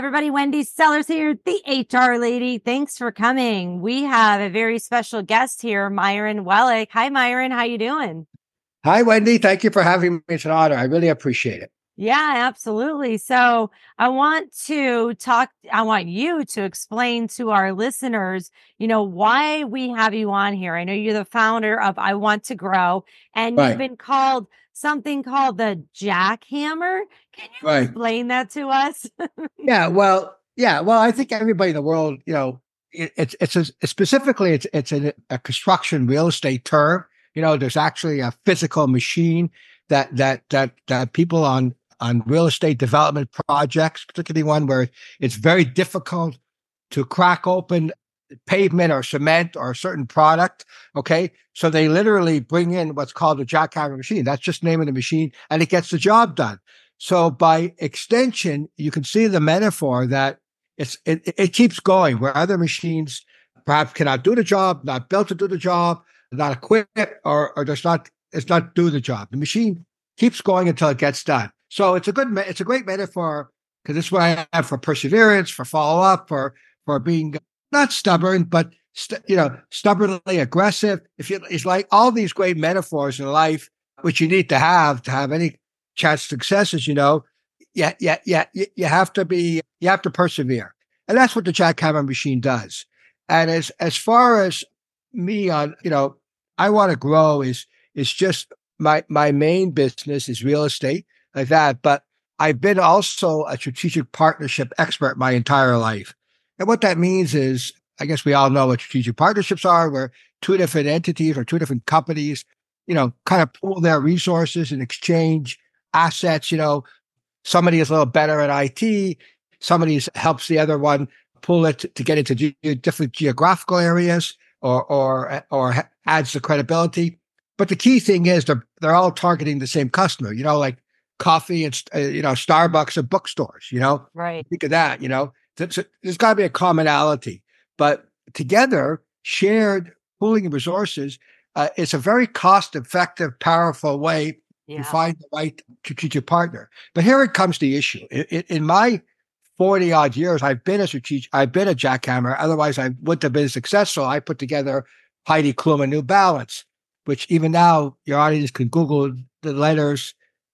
everybody. Wendy Sellers here, the HR lady. Thanks for coming. We have a very special guest here, Myron Wellick. Hi, Myron. How you doing? Hi, Wendy. Thank you for having me. It's an honor. I really appreciate it. Yeah, absolutely. So I want you to explain to our listeners, why we have you on here. I know you're the founder of I Want to Grow, and you've Right, been called something called the Jackhammer. Can you right. explain that to us? Yeah. Well, I think everybody in the world, specifically it's a construction real estate term. There's actually a physical machine that people on real estate development projects, particularly one where it's very difficult to crack open pavement or cement or a certain product. Okay. So they literally bring in what's called a jackhammer machine. That's just the name of the machine, and it gets the job done. So by extension, you can see the metaphor that it keeps going where other machines perhaps cannot do the job, not built to do the job, not equipped, or just not, it's not do the job. The machine keeps going until it gets done. So it's a great metaphor because it's what I have for perseverance, for follow up, for being not stubborn, but stubbornly aggressive. It's like all these great metaphors in life, which you need to have any chance of success, as you know. You have to persevere, and that's what the jackhammer machine does. And as far as me on, I Want to Grow is just my main business is real estate like that, but I've been also a strategic partnership expert my entire life. And what that means is, I guess we all know what strategic partnerships are, where two different entities or two different companies, kind of pool their resources and exchange assets. Somebody is a little better at IT. Somebody helps the other one pull it to get into different geographical areas or adds the credibility. But the key thing is they're all targeting the same customer, like coffee and, Starbucks and bookstores, Right. think of that, there's got to be a commonality, but together shared pooling of resources is a very cost effective, powerful way to find the right strategic partner. But here it comes the issue. In my 40 odd years, I've been a jackhammer. Otherwise I wouldn't have been successful. I put together Heidi Klum and New Balance, which even now your audience can Google the letters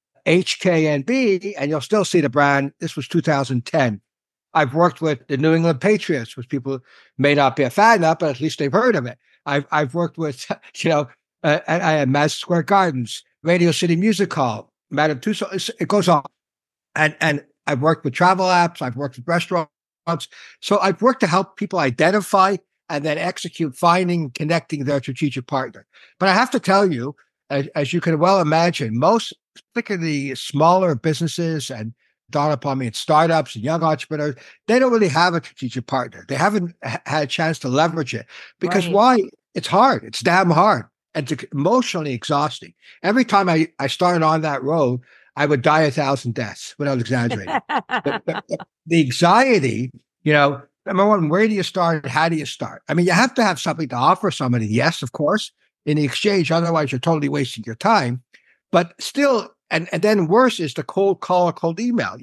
HKNB and you'll still see the brand. This was 2010. I've worked with the New England Patriots, which people may not be a fan of, but at least they've heard of it. I've worked with, I had Madison Square Gardens, Radio City Music Hall, Madame Tussauds. It goes on. And I've worked with travel apps. I've worked with restaurants. So I've worked to help people identify and then execute finding, connecting their strategic partner. But I have to tell you, as you can well imagine, most, particularly smaller businesses and dawn upon me, it's startups and young entrepreneurs, they don't really have a strategic partner. They haven't had a chance to leverage it because why? It's hard. It's damn hard. And it's emotionally exhausting. Every time I started on that road, I would die 1,000 deaths without exaggerating. The anxiety, number one, where do you start? How do you start? I mean, you have to have something to offer somebody. Yes, of course, in the exchange. Otherwise, you're totally wasting your time. But still, and then worse is the cold call or cold email.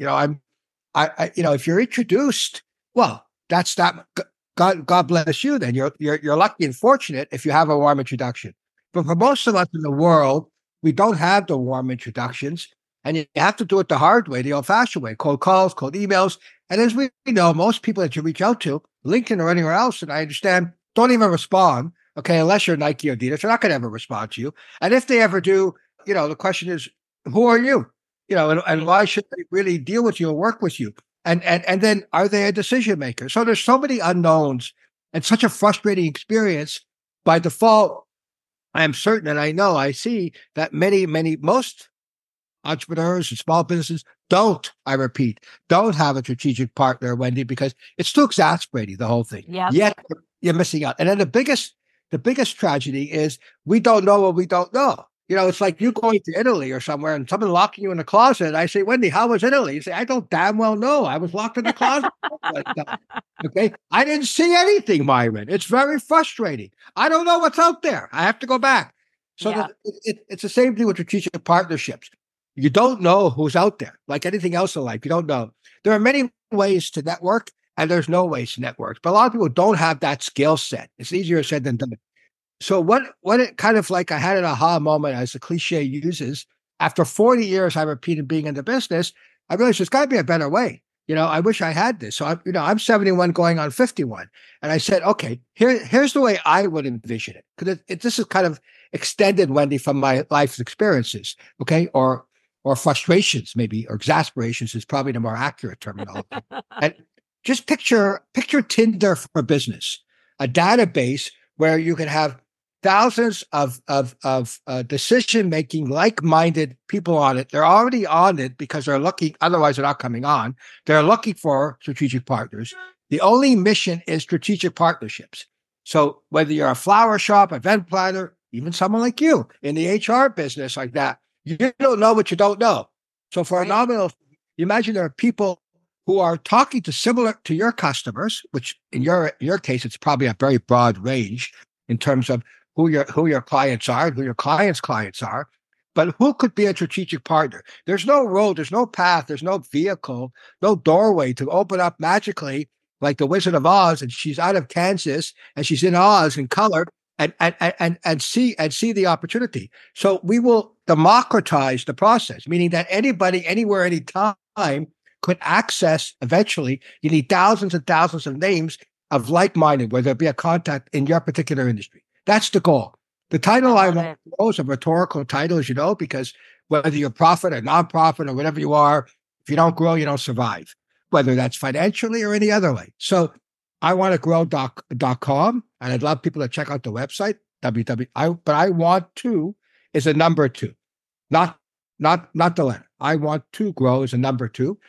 If you're introduced, well, that's that. God bless you. Then you're lucky and fortunate if you have a warm introduction. But for most of us in the world, we don't have the warm introductions, and you have to do it the hard way, the old-fashioned way: cold calls, cold emails. And as we know, most people that you reach out to, LinkedIn or anywhere else, and I understand, don't even respond. Okay, unless you're Nike or Adidas, they're not going to ever respond to you. And if they ever do, the question is, who are you? And why should they really deal with you or work with you? And then are they a decision maker? So there's so many unknowns and such a frustrating experience. By default, I am certain, and I see that most entrepreneurs and small businesses don't have a strategic partner, Wendy, because it's too exasperating, the whole thing. Yeah. Yet you're missing out. And then the biggest tragedy is we don't know what we don't know. It's like you going to Italy or somewhere and someone locking you in a closet. And I say, Wendy, how was Italy? You say, I don't damn well know. I was locked in the closet. Okay. I didn't see anything, Myron. It's very frustrating. I don't know what's out there. I have to go back. So it's the same thing with strategic partnerships. You don't know who's out there. Like anything else in life, you don't know. There are many ways to network and there's no ways to network. But a lot of people don't have that skill set. It's easier said than done. So what it kind of like, I had an aha moment, as the cliche uses. After 40 years, I repeated being in the business, I realized there's got to be a better way. I wish I had this. So I'm 71 going on 51. And I said, okay, here's the way I would envision it. Because this is kind of extended, Wendy, from my life's experiences, okay? Or frustrations, maybe, or exasperations is probably the more accurate terminology. And just picture Tinder for business, a database where you can have thousands of decision-making, like-minded people on it. They're already on it because they're looking, otherwise they're not coming on. They're looking for strategic partners. The only mission is strategic partnerships. So whether you're a flower shop, event planner, even someone like you in the HR business like that, you don't know what you don't know. So for a nominal, you imagine there are people who are talking to similar to your customers, which in your case, it's probably a very broad range in terms of who your clients are, who your clients' clients are, but who could be a strategic partner? There's no road, there's no path, there's no vehicle, no doorway to open up magically like the Wizard of Oz, and she's out of Kansas and she's in Oz in color and see the opportunity. So we will democratize the process, meaning that anybody, anywhere, anytime could access. Eventually, you need thousands and thousands of names of like-minded, where there'll be a contact in your particular industry. That's the goal. The title I want is a rhetorical title, as you know, because whether you're profit or nonprofit or whatever you are, if you don't grow, you don't survive, whether that's financially or any other way. So I want to grow.com, and I'd love people to check out the website, but I want to is a number 2, not the letter. I want to grow is a number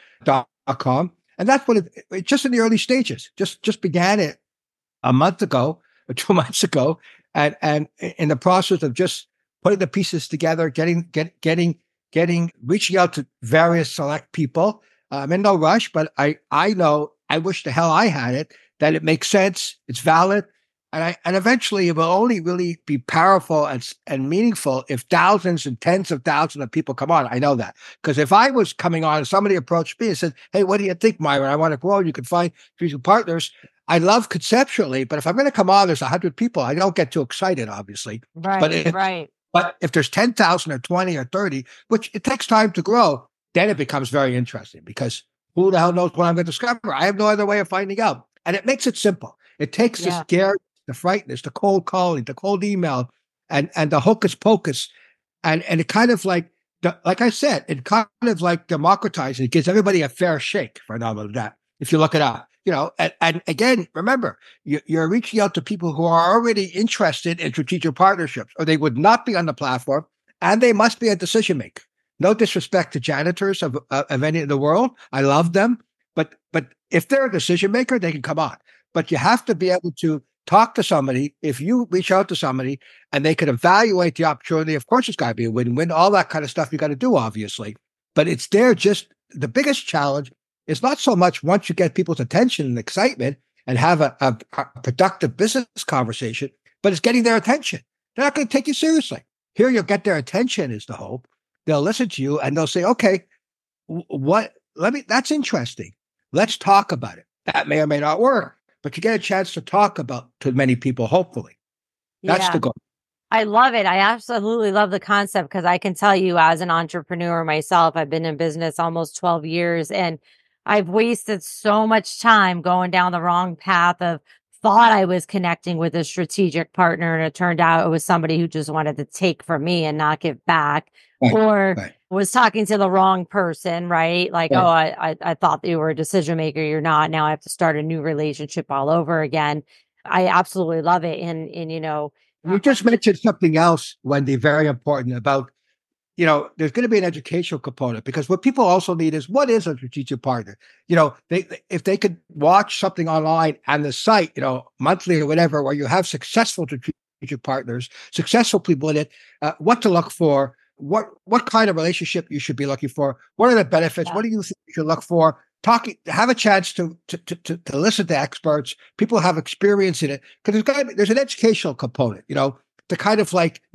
2.com. And that's what it just in the early stages, just began it a month ago or 2 months ago. And in the process of just putting the pieces together, reaching out to various select people. I'm in no rush, but I know, I wish the hell I had it, that it makes sense, it's valid, and eventually it will only really be powerful and meaningful if thousands and tens of thousands of people come on. I know that, because if I was coming on and somebody approached me and said, "Hey, what do you think, Myron? I want to grow. You can find future partners." I love conceptually, but if I'm going to come on, there's 100 people. I don't get too excited, obviously. Right. But if there's 10,000 or 20 or 30, which it takes time to grow, then it becomes very interesting, because who the hell knows what I'm going to discover? I have no other way of finding out. And it makes it simple. It takes the scare, the frightness, the cold calling, the cold email, and the hocus pocus. And it kind of like I said, it kind of like democratizes. It gives everybody a fair shake for an element of that, if you look it up. And again, remember, you're reaching out to people who are already interested in strategic partnerships, or they would not be on the platform, and they must be a decision maker. No disrespect to janitors of any of the world. I love them. But if they're a decision maker, they can come on. But you have to be able to talk to somebody. If you reach out to somebody and they can evaluate the opportunity, of course, it's got to be a win-win, all that kind of stuff you got to do, obviously. But it's there. Just the biggest challenge is not so much once you get people's attention and excitement and have a productive business conversation, but it's getting their attention. They're not going to take you seriously. Here, you'll get their attention is the hope. They'll listen to you and they'll say, okay, that's interesting. Let's talk about it. That may or may not work, but you get a chance to talk to many people, hopefully. That's the goal. I love it. I absolutely love the concept, because I can tell you, as an entrepreneur myself, I've been in business almost 12 years, and I've wasted so much time going down the wrong path of thought I was connecting with a strategic partner, and it turned out it was somebody who just wanted to take from me and not give back. Or was talking to the wrong person, right? Like, oh, I thought that you were a decision maker. You're not. Now I have to start a new relationship all over again. I absolutely love it. And you just mentioned something else, Wendy, very important about, there's going to be an educational component, because what people also need is, what is a strategic partner? If they could watch something online on the site, monthly or whatever, where you have successful strategic partners, successful people in it, what to look for, what kind of relationship you should be looking for, what are the benefits, what do you think you should look for? Have a chance to listen to experts, people who have experience in it, because there's an educational component, to kind of like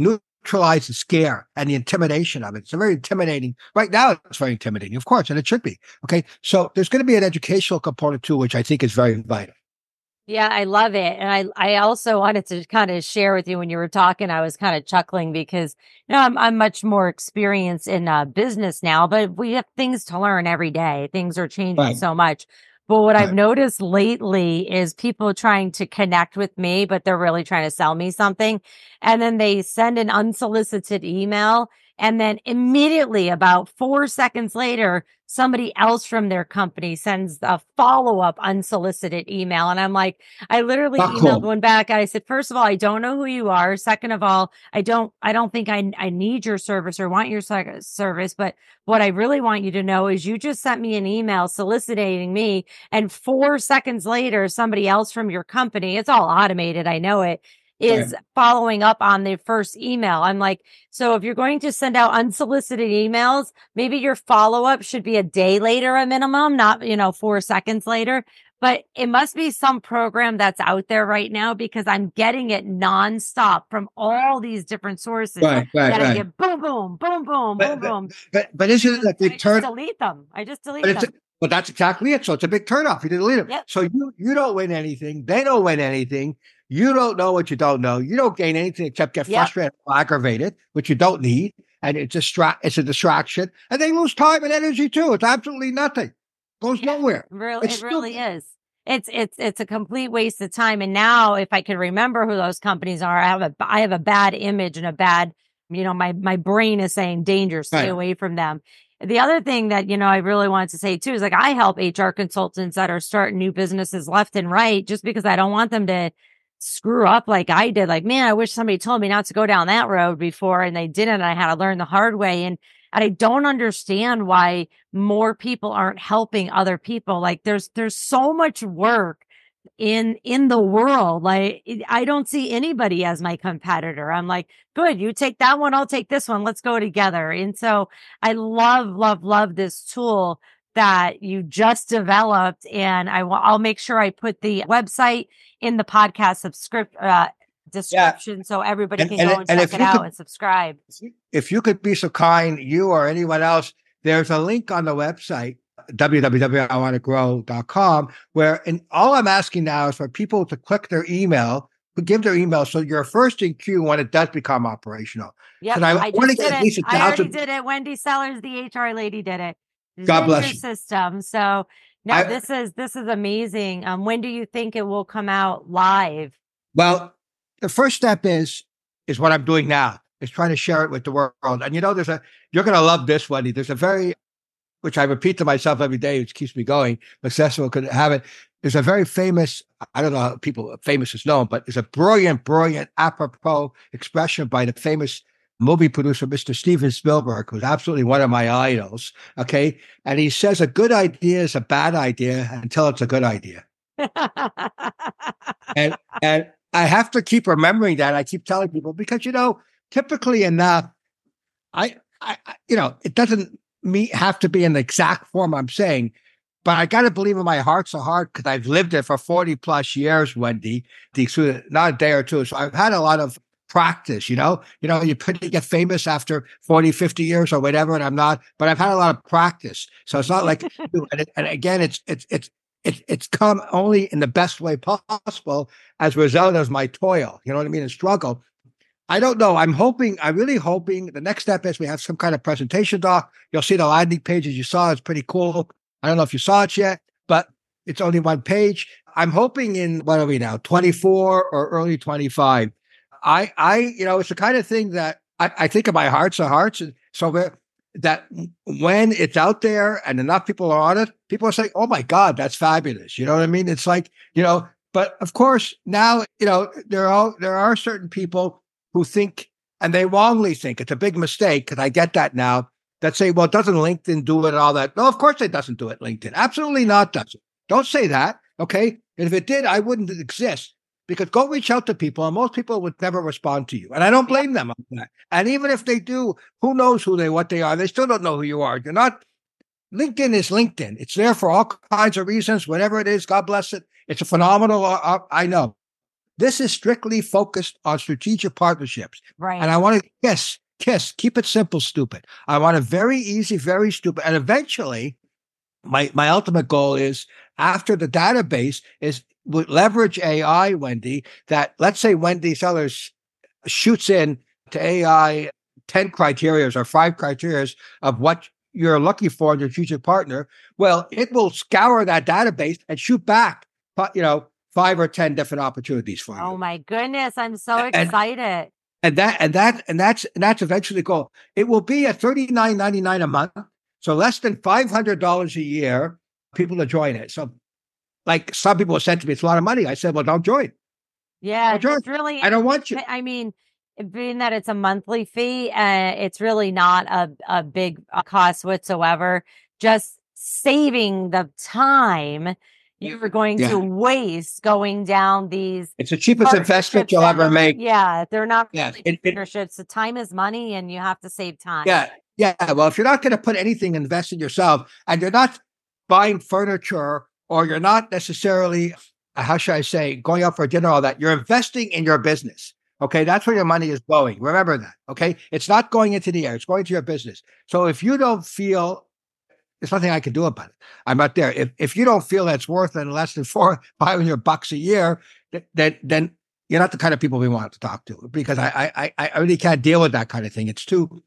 neutralize the scare and the intimidation of it. It's a very intimidating. Right now, it's very intimidating, of course, and it should be. Okay, so there's going to be an educational component too, which I think is very vital. Yeah, I love it. And I also wanted to kind of share with you when you were talking, I was kind of chuckling because, I'm much more experienced in business now, but we have things to learn every day. Things are changing Right. so much. But what I've Right. noticed lately is people trying to connect with me, but they're really trying to sell me something. And then they send an unsolicited email. And then immediately, about 4 seconds later, somebody else from their company sends a follow-up unsolicited email. And I'm like, I literally Not emailed cool. one back. And I said, first of all, I don't know who you are. Second of all, I don't think I need your service or want your service. But what I really want you to know is you just sent me an email soliciting me. And 4 seconds later, somebody else from your company, it's all automated. I know it Right. is following up on the first email. I'm like, so if you're going to send out unsolicited emails, maybe your follow-up should be a day later, a minimum, not, 4 seconds later. But it must be some program that's out there right now because I'm getting it nonstop from all these different sources Right. Right. that I Right. get boom, boom, boom, boom, boom, But but boom. but isn't it a I big just turn? delete them. I just But delete it's them. but that's exactly it. So it's a big turnoff. You didn't lead them. Yep. So you don't win anything. They don't win anything. You don't know what you don't know. You don't gain anything except get Yep. frustrated or aggravated, which you don't need. And it's a distraction. And they lose time and energy too. It's absolutely nothing. Goes nowhere. It's It really stupid. is. It's a complete waste of time. And now if I could remember who those companies are, I have a bad image and a bad, my brain is saying danger, stay Right. away from them. The other thing that, I really wanted to say too is like I help HR consultants that are starting new businesses left and right just because I don't want them to screw up like I did. Like, man, I wish somebody told me not to go down that road before and they didn't. And I had to learn the hard way. And I don't understand why more people aren't helping other people. Like there's so much work in the world. Like I don't see anybody as my competitor. I'm like, good, you take that one, I'll take this one. Let's go together. And so I love this tool that you just developed. And I'll make sure I put the website in the podcast description so everybody And can go and check if it you out could and subscribe. if you could be so kind, you or anyone else, there's a link on the website, www.iwantogrow.com, where and all I'm asking now is for people to click their email, to give their email so you're first in queue when it does become operational. Yep, I I want to just get did at it. least I already 1,000. did it. Wendy Sellers, the HR lady, did it. God bless Ginger you. system. So no, I, this is amazing. When do you think it will come out live? well, the first step is what I'm doing now, is trying to share it with the world. And you're going to love this, Wendy. There's a which I repeat to myself every day, which keeps me going. Successful could have it. There's a very famous, I don't know how people famous is known, but there's a brilliant apropos expression by the famous movie producer, Mr. Steven Spielberg, who's absolutely one of my idols. Okay. And he says a good idea is a bad idea until it's a good idea. And I have to keep remembering that. I keep telling people because, typically enough, it doesn't have to be in the exact form I'm saying, but I got to believe in my heart so hard because I've lived it for 40 plus years, Wendy, not a day or two. So I've had a lot of practice, you get famous after 40, 50 years or whatever, and I'm not, but I've had a lot of practice. So it's not like, and again, it's come only in the best way possible as a result of my toil, you know what I mean, and struggle. I don't know. I'm really hoping the next step is we have some kind of presentation doc. You'll see the landing pages you saw. It's pretty cool. I don't know if you saw it yet, but it's only one page. I'm hoping in, what are we now, 24 or early 25. It's the kind of thing that I think of my hearts of hearts. And so that when it's out there and enough people are on it, people are saying, oh my God, that's fabulous. You know what I mean? It's like, but of course now, there are certain people who think, and they wrongly think it's a big mistake, because I get that now, that say, well, doesn't LinkedIn do it and all that? No, of course it doesn't do it, LinkedIn. Absolutely not does it. Don't say that, okay? And if it did, I wouldn't exist, because go reach out to people, and most people would never respond to you. And I don't blame them on that. And even if they do, who knows what they are? They still don't know who you are. LinkedIn is LinkedIn. It's there for all kinds of reasons, whatever it is, God bless it. It's a phenomenal, I know. This is strictly focused on strategic partnerships. Right. And I want to keep it simple, stupid. I want a very easy, very stupid. And eventually, my ultimate goal is after the database is leverage AI, Wendy, that let's say Wendy Sellers shoots in to AI 10 criteria or 5 criteria of what you're looking for in your future partner. Well, it will scour that database and shoot back, 5 or 10 different opportunities for you. Oh my goodness. I'm so excited. And that's eventually the goal. It will be at $39.99 a month. So less than $500 a year, people to join it. So like some people have said to me, it's a lot of money. I said, well, don't join. Yeah, join. it's really, I don't want you. I mean, being that it's a monthly fee, it's really not a big cost whatsoever. Just saving the time you're going to waste going down these. It's the cheapest investment you'll ever make. Yeah, they're not really partnerships. The time is money and you have to save time. Yeah. Yeah. Well, if you're not going to put anything invest in yourself and you're not buying furniture or you're not necessarily, how should I say, going out for dinner, all that, you're investing in your business. Okay. That's where your money is going. Remember that. Okay. It's not going into the air. It's going to your business. So if you don't feel, there's nothing I can do about it. I'm not there. If you don't feel that's worth less than $500 a year, then you're not the kind of people we want to talk to, because I really can't deal with that kind of thing. It's too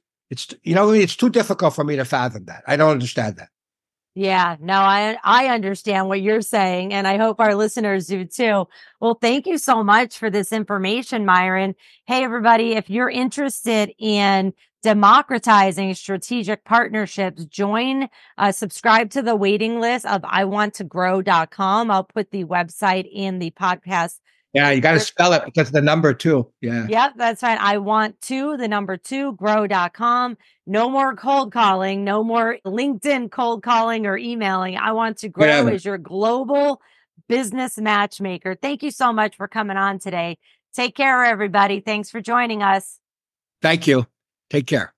difficult for me to fathom that. I don't understand that. Yeah, no, I understand what you're saying, and I hope our listeners do too. Well, thank you so much for this information, Myron. Hey, everybody, if you're interested in democratizing strategic partnerships, subscribe to the waiting list of iwanttogrow.com. I'll put the website in the podcast. Yeah, you got to spell it because of the number 2. Yeah. Yep, that's right. I want to, the number 2, grow.com. No more cold calling, no more LinkedIn cold calling or emailing. I Want to Grow is your global business matchmaker. Thank you so much for coming on today. Take care, everybody. Thanks for joining us. Thank you. Take care.